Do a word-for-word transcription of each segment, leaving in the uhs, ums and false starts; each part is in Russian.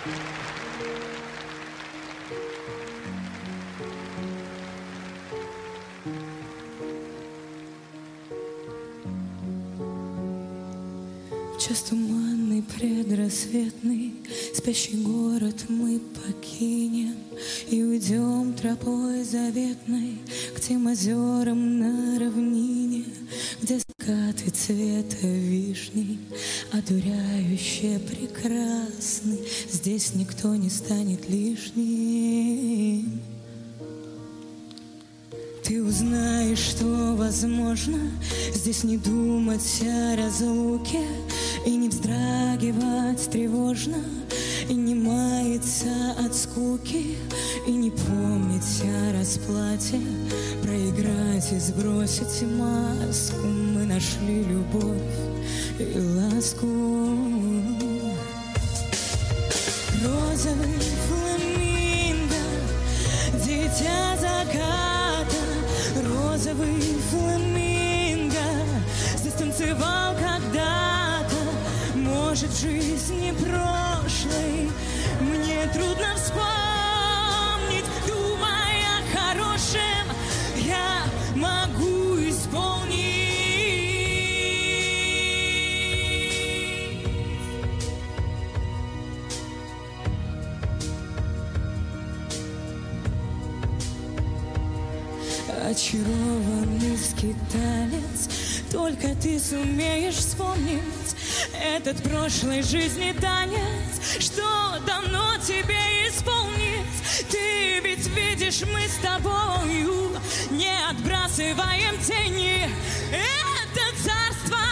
Час туманный, предрассветный, спящий город мы покинем и уйдем тропой заветной к тем озерам на равнине, где закаты цвета вишни, одуряюще прекрасны. Здесь никто не станет лишним. Ты узнаешь, что возможно здесь не думать о разлуке и не вздрагивать тревожно, и не маяться от скуки, и не помнить о расплате, проиграть и сбросить маску. Мы нашли любовь и ласку. Розовый фламинго, дитя заката. Розовый фламинго здесь танцевал когда-то. Может, в жизни прошлой мне трудно вспомнить. Думая о хорошем, я могу исполнить. Очарованный скиталец, только ты сумеешь вспомнить этот прошлой жизни танец, что дано тебе исполнить. Ты ведь видишь, мы с тобою не отбрасываем тени. Это царство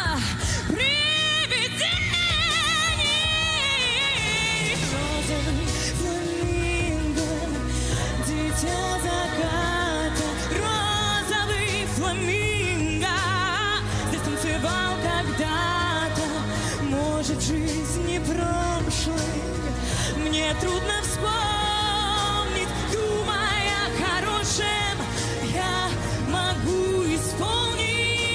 привидений. Розовый фламинго, дитя заката. Розовый фламинго здесь танцевал когда-то. Может, в жизни прошлой мне трудно вспомнить. Думая о хорошем, я могу исполнить.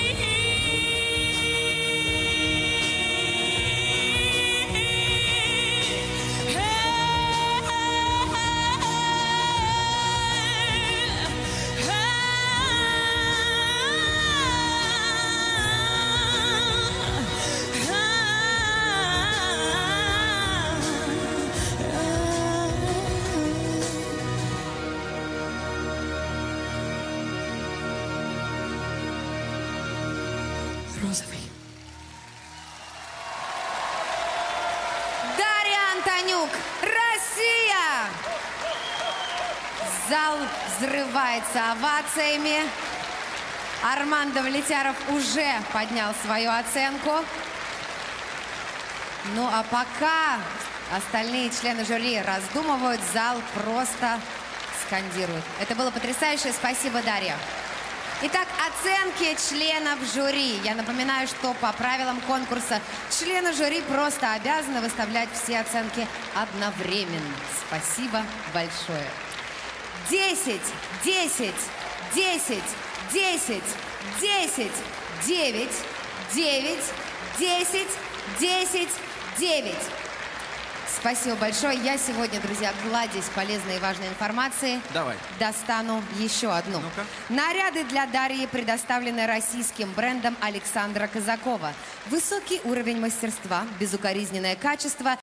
Розовый. Дарья Антонюк, Россия! Зал взрывается овациями. Армандо Влетяров уже поднял свою оценку. Ну а пока остальные члены жюри раздумывают, зал просто скандирует. Это было потрясающе. Спасибо, Дарья. Итак, оценки членов жюри. Я напоминаю, что по правилам конкурса члены жюри просто обязаны выставлять все оценки одновременно. Спасибо большое. Десять, десять, десять, десять, десять, девять, девять, десять, десять, девять. Спасибо большое. Я сегодня, друзья, кладезь полезной и важной информации. Давай. Достану еще одну. Ну-ка. Наряды для Дарьи предоставлены российским брендом Александра Казакова. Высокий уровень мастерства, безукоризненное качество